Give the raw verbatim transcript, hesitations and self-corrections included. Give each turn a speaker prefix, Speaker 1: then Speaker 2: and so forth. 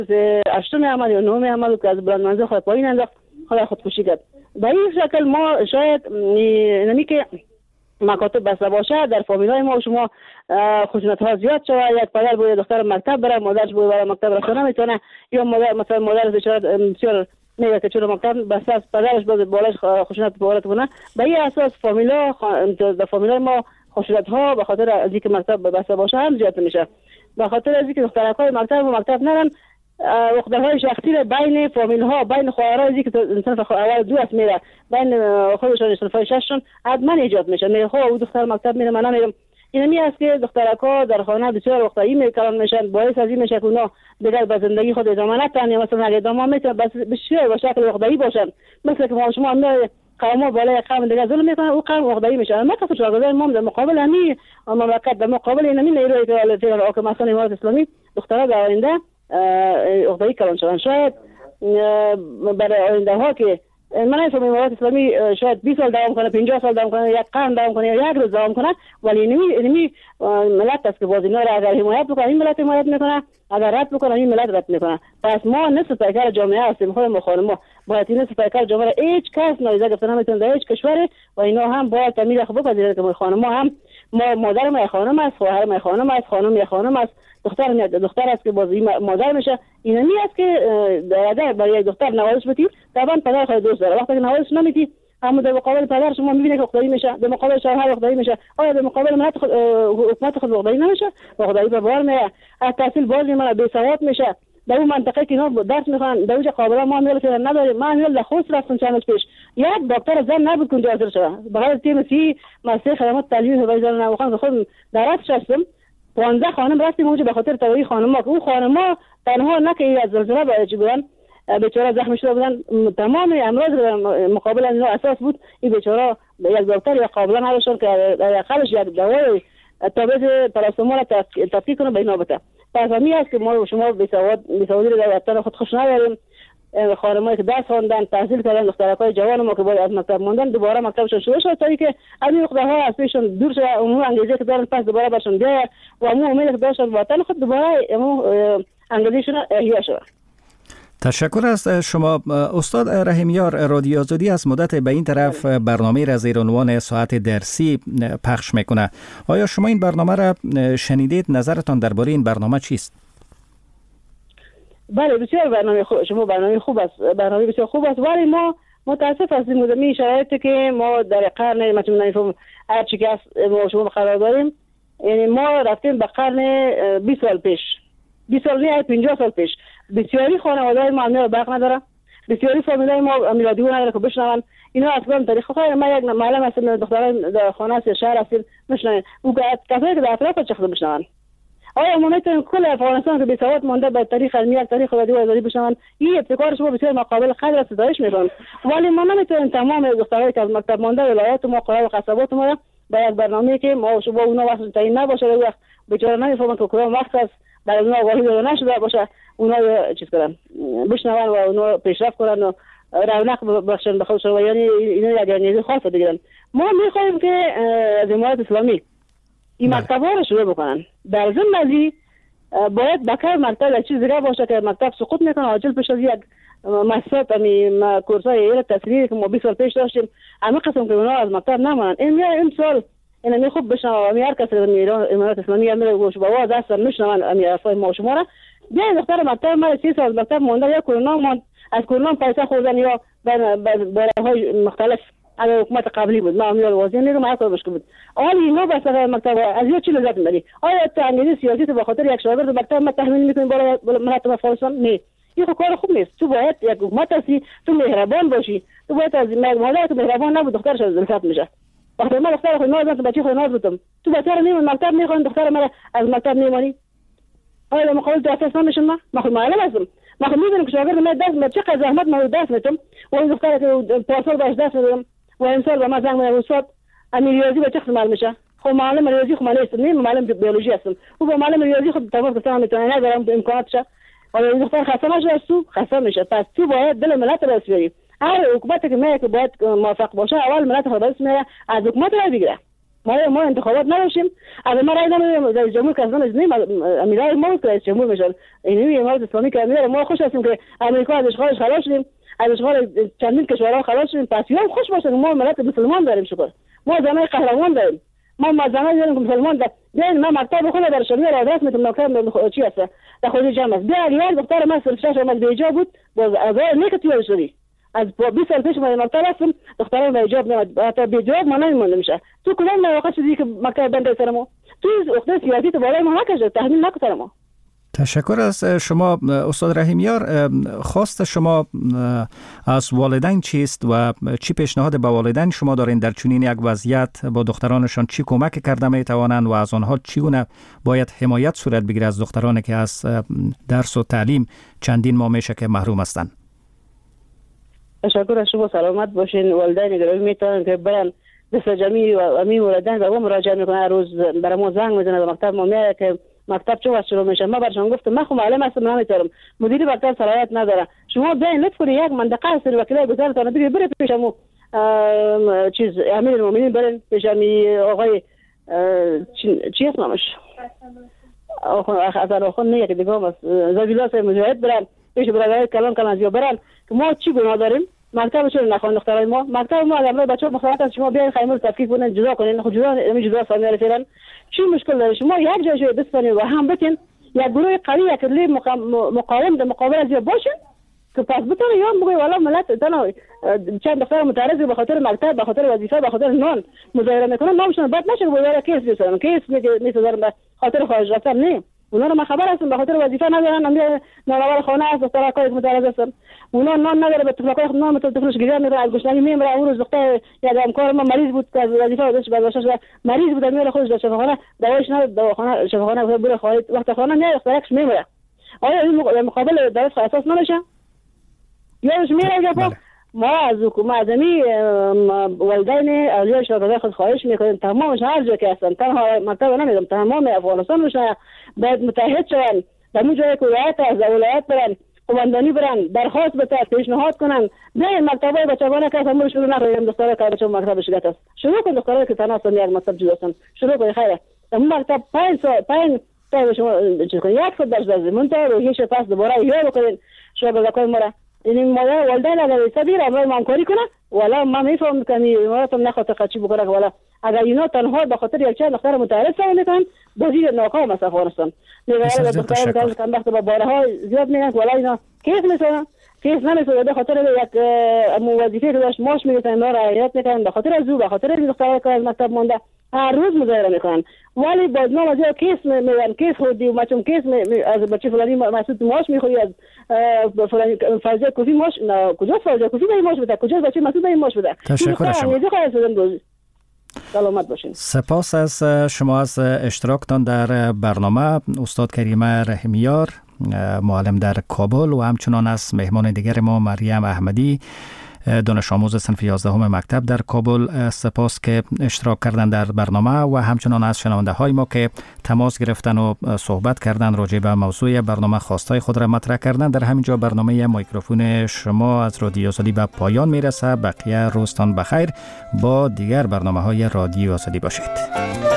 Speaker 1: هشتم عمل یا نهم عمل که از بلند منزل خود پایین انداخت، خود خودکشی کرد. به این شکل ما شاید نمی که مکاتب بسته باشه در فامیلای ما و شما خشونت ها زیاد شده. یک پدر باید دختر مکتب بره، مادرش باید بره مکتب رفتن نمیتونه، یا مادر مثلا مادرش بسیار میگه که چون مکتب بسته است پدرش باید بالاش خشونت وارد کنه. به این اساس فامیلا در فامیلای ما خشونت ها به خاطر از اینکه مکتب بسته باشه هم زیاد میشه. به خاطر از اینکه دخترکای مکتب و مکتب نرن، وقتهای شخصی را بین فامیل ها، بین خواهرای که صنف اول دو است میره، بین خودشون صنف شششون حتما ایجاد میشه. میگه خب او دختر مکتب میره من نمیرم. این می است که دخترکا در خانه بسیار وقتایی میکردن میشن، باعث از این میشه که اونا دیگر به زندگی خود ادامه ندن، یا مثلا اگه ادامه میتونن بس بسیار به شکل وقتایی باشن. مثل که شما هم قوم بالای قوم دیگه ظلم میکنن، او قوم وقتایی میشه. ما که شاگردان ما در مقابل همین مملکت، در مقابل این نیروی که حکومت امارات اسلامی دخترها در آینده اقدایی کلان شدن. شاید برای آینده ها که من نمی‌فهمم امارات اسلامی شاید بیست سال دوام کنه، پنجاه سال دوام کنه، یک قرن دوام کنه یا یک روز دوام کنه، ولی اینمی اینمی ملت است که باز اینا را اگر حمایت بکنه این ملت حمایت میکنه، اگر رد بکنه این ملت رد میکنه. پس ما نصف پیکر جامعه هستیم، خود ما خانم باید این نصف پیکر جامعه را هیچ کس نایزه گرفته نمیتونه در هیچ کشوری، و اینا هم باید تعمیر خود بپذیرند که ما خانم هم ما مادر ما خانم است، خواهر ما خانم است، خانم یا خانم است، دختر میاد دختر است که باز مادر میشه. این می است که در برای یک دختر نوازش بتید طبعا پدر خود دوست داره. وقتی که نوازش نمیدی اما در مقابل پدر شما میبینید که خدایی میشه، در مقابل شوهر خدایی میشه، آیا در مقابل ملت خود حکومت خود خدایی نمیشه؟ خدایی به بار میاد. از تحصیل باز من بی سواد میشه. در اون منطقه که اینا درس میخوان در اونجا قابلا ما میل که نداریم. ما میل لخوص رفتم چند پیش یک دکتر زن نبود که اونجا حاضر شد. بغیر تیم سی مسئله خدمات تعلیمی و وزارت نواخان خود درس شستم پانزده خانم رفتیم اونجا به خاطر توی خانم‌ها که اون خانم‌ها تنها نه که از زلزله باید بودن بیچاره زخمی شده بودن، تمام امراض مقابل اینا اساس بود. این بیچاره یک دکتر یا قابلا نداشتن که اقلش یک دوای تابع پاراستامول تفکیک کنه به اینا بده. پس همین است که ما شما بی سواد بی سوادی رو در وطن خود خوش نداریم. خانمایی که درس خواندن، تحصیل کردن، دخترکای جوان ما که باید از مکتب موندن دوباره مکتبشون شروع شد تا اینکه از این دخترها از پیششون دور شد، اون انگیزه که دارن پس دوباره برشون بیاد و اون امید که داشتن وطن خود دوباره اون انگیزشون احیا شد.
Speaker 2: تشکر از شما استاد رحیمیار. رادیو آزادی از مدت به این طرف برنامه را زیر عنوان ساعت درسی پخش میکنه. آیا شما این برنامه را شنیدید؟ نظرتان درباره این برنامه چیست؟
Speaker 1: بله بسیار برنامه خوب، شما برنامه خوب است، برنامه بسیار خوب است، ولی ما متاسف هستیم در این شرایطی که ما در قرن مثلا نمیفهم هر چی که ما شما قرار داریم. یعنی ما رفتیم به قرن بیست سال پیش، بیست سال نه پنجاه سال پیش. بسیاری خانواده‌های ما امیر برق نداره، بسیاری فامیلای ما رادیو نداره که بشنون. اینا اصلا طریق خیر ما یک معلم هستم، دختران در خانه است شهر هستیم میشنن، اون کسایی که در اطراف چخ بشنون. آیا ما میتونیم کل افغانستان که بی سواد مونده به تاریخ علمی تاریخ رادیو آزادی بشنون؟ این ابتکار شما بسیار مقابل قدر ستایش میکنم، ولی ما نمیتونیم تمام دخترایی که از مکتب مونده ولایات ما قرار و قصبات ما با یک برنامه که ما شما اونا وقت تعیین نباشه وقت بیچاره نمیفهمن که کدام وقت است برای اونا آگاهی داده نشده باشه، اونا چیز کنن بشنون و اونا پیشرفت کنن و رونق بخشن به خودشون، و یعنی اینا یک انگیزه خاص بگیرن. ما میخوایم که از امارات اسلامی این مکتب ها رو شروع بکنن. در ضمن ازی باید بکر مکتب یک چیز دیگه باشه که مکتب سقوط میکنه عاجل پیش از یک مؤسسات امی کورسای ایراد تحصیلی که ما بیست سال پیش داشتیم همه قسم که اونا از مکتب نمانن. این این سال اینا می خوب بشن و هر کس در ایران امارات اسلامی میره گوش با واز اصلا میشنون امی حرفای ما شما را. بیا دختر مکتب ما سی سال مکتب مونده یا کرونا ماند، از کرونا پیسه خوردن یا برای مختلف اگر حکومت قبلی بود ما امیال وازی نیرم هر کار بشکل بود. آیا اینا بس مکتب از یه چی لذت میبری؟ آیا انگیزه سیاسی تو به خاطر یک شاگرد مکتب ما تحمیل میکنیم برای ملت افغانستان؟ نه، این خب کار خوب نیست. تو باید یک حکومت هستی، تو مهربان باشی، تو باید از مادر تو مهربان نبود دخترش از لذت میشه. وقتی ما دختر خود ناز تو بچی خود ناز بودم، تو بچه‌ر نیم مکتب میخوان دختر ما از مکتب میمانی. آیا مقابل تو اساس نمیشم؟ ما ما خود معلم هستم، ما خود میدونم که شاگرد ما دست ما چقدر زحمت ما دست میتم و این دختر که پاسور باش دست میدم و امسال با ما زنگ می‌زنه استاد امی ریاضی به چه خدمت میشه؟ خب معلم ریاضی خب مالیست نیم معلم بیولوژی هستم و با معلم ریاضی خب تمام کسا میتونه ندارم امکاناتش. ولی این دختر خسته نشه تو خسته میشه. پس تو باید دل ملت رو بسیاری. هر حکومتی که میگه که باید موافق باشه اول ملت رو بس میگه از حکومت رو بگیره. ما ما انتخابات نداشتیم. اگر ما رای نمیدیم رئیس جمهور که اصلا نیم امیرای ما رئیس جمهور میشن. اینی امارات اسلامی که امیر ما خوش هستیم که امریکا از اشغالش خلاص شدیم، از اشغال چندین کشورها خلاص شدیم. پس یاد خوش باشن ما ملت مسلمان داریم شکر. ما زنای قهرمان داریم. ما مزنای داریم که مسلمان ده. بیاین ما مکتب خود در شهر آدرس میتونم نکته چی است؟ در خود جمع است. بیا یاد دختر ما صرف شش ماه بیجا بود. باز از نیکتی شدی. از بیست سال پیش من مکتب هستم دختران به حجاب نمید حتی بیجاب ما نمیمونده میشه. تو کدام مواقع شدی که مکتب بنده سرمو تو اخته سیاسی تو بالای ما نکشه تحمیل نکن ما.
Speaker 2: تشکر از شما استاد رحیمیار. خواست شما از والدین چیست و چی پیشنهاد به والدین شما دارین در چنین یک وضعیت با دخترانشان چی کمک کرده می توانند و از آنها چگونه باید حمایت صورت بگیره از دخترانی که از درس و تعلیم چندین ماه میشه که محروم هستند؟
Speaker 1: تشکر از شما، سلامت باشین. والدین گرامی میتونن که برن دست جمعی و امی والدین به ما مراجعه میکنن. هر روز برای ما زنگ میزنه به مکتب ما میاد که مکتب چه وقت شروع میشه. ما برشان گفتم من خو معلم هستم نمیتونم، مدیر مکتب صلاحیت نداره. شما بیاین لطف کنید یک منطقه است وکیل گذارتون بگید برید پیشمو چیز امیر المؤمنین برین پیش امی آقای چی اسمش آقا حسن آخون نه یک دیگه است زبیلا صاحب مجاهد برن پیش برادرای کلان کلان برن که ما چی گناه داریم؟ مکتب چرا نخوان دخترای ما؟ مکتب ما اگر بچه‌ها مخالفت از شما بیاین خیمه رو تفکیک کنین جدا کنین خود جدا نمی جدا سامیار فعلا چی مشکل داره؟ شما یک جای شو بسپارین و هم بتین یک گروه قوی یک لی مقاوم در مقابل از باشین که پس بتونه یام بگوی والا ملت تنها چند دختر متعرض به خاطر مکتب به خاطر وظیفه به خاطر نان مظاهره میکنن نامشون بعد نشه که ولا کیس بیسن کیس میذارن به خاطر خارج رفتن نه. اونا رو من خبر هستم به خاطر وظیفه ندارن هم نوار خانه است دختر کاری متعرض هستن. اونا نان نداره به طفلای خود نان تو طفلش گریه میره از گشنگی میمیره. اون روز دختر یک همکار ما مریض بود که وظیفه داشت برداشتش مریض بود میره خودش در شفاخانه دوایش نداد دواخانه شفاخانه بره خارج وقت خانه نه دخترش میمیره. آیا این مقابل درست اساس نمیشه؟ یادش میره که ما از حکومت ازمی والدین اولیاء شهدای خود خواهش میکنیم تمامش هر جا که هستن تنها مکتب نمیدم تمام افغانستان باشن باید متحد شون در اون جایی که ولایت از ولایت برن قماندانی برن درخواست بده پیشنهاد کنن بیاین مکتبای بچگانه که همون شروع نکنیم دخترای که بچه مکتب شگفت است شروع کن دخترای که تنها هستن یک مکتب جدا هستن شروع کن خیره اون مکتب پنج سال پنج تا شما چیز کنید یک خود درس بزنید تا رویش پس دوباره یاد بکنید شما به ذکر مره این مالا والدین اگر صدیر امروز همکاری کنه والا من میفهم که اماراتم نخواد خچی بکنه والا اگر اینا تنها به خاطر یک چند دختر متعرض سعی میکنن بازی ناکام است افغانستان. نگاه دختر متعرض کم وقت با بارها زیاد میگن والا اینا کیس میسازن کیس نمیسازن به خاطر یک وظیفه که داشت ماش میگیرن اینا رعایت میکنن به خاطر از او به خاطر این دختر که از مکتب مونده هر روز مظاهره میکنن ولی باز نام از کیس میگن کیس خودی و مچم کیس از بچه فلانی مسعود ماش میخوری از فلانی فوزیه کوفی ماش کجا فوزیه کوفی به ماش بده کجا بچه مسعود به ماش بده.
Speaker 2: تشکر شما.
Speaker 1: سلامت باشین.
Speaker 2: سپاس از شما از اشتراکتان در برنامه استاد کریمه رحیمیار معلم در کابل و همچنان از مهمان دیگر ما مریم احمدی دانش آموز صنف یازدهم مکتب در کابل. سپاس که اشتراک کردن در برنامه و همچنان از شنونده های ما که تماس گرفتن و صحبت کردن راجع به موضوع برنامه خواستای خود را مطرح کردن. در همینجا برنامه میکروفون شما از رادیو آزادی به پایان میرسه. بقیه روزتان بخیر. با دیگر برنامه های رادیو آزادی باشید.